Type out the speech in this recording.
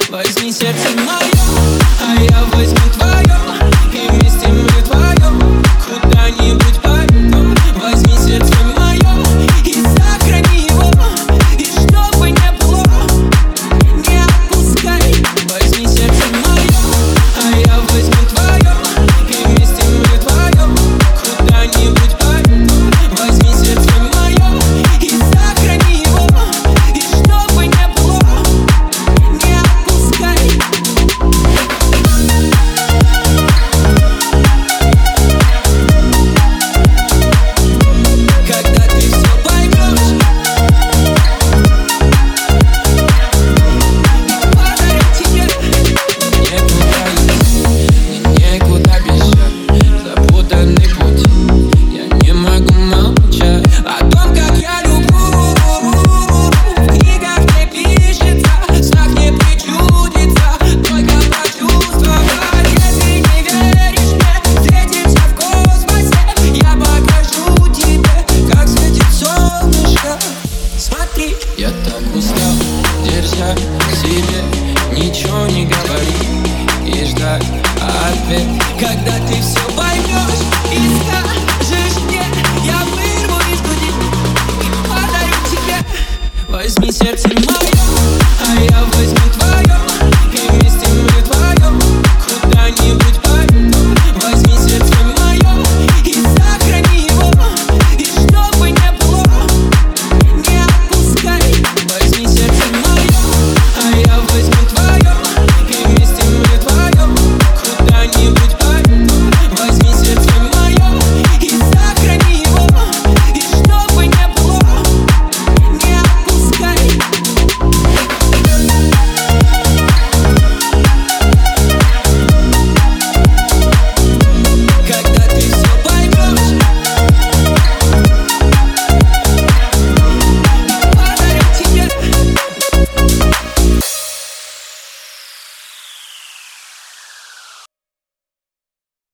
Возьми сердце мое, а я возьму твое, и вместе мы вдвоем куда-нибудь пойдем. Возьми сердце мое и сохрани его, и чтобы не было, не отпускай. Возьми сердце мое, а я возьму твое, и вместе мы вдвоем куда-нибудь пойдем. Возьми сердце мое и сохрани его, и чтобы не было, не отпускай. Когда ты все поймешь, подарю тебе. Некуда бежать, запутанный путь. Я не могу молчать о том, как я люблю. В книгах не пишется, в снах не причудится, только почувствовать. Если не веришь мне, встретимся в космосе. Я покажу тебе, как светит солнышко. Смотри, я так устал, держа к себе, ничего не говори и ждать ответ. Когда ты все поймешь и скажешь мне, я вырву из груди и подарю тебе. Возьми сердце мое, а я возьму твое.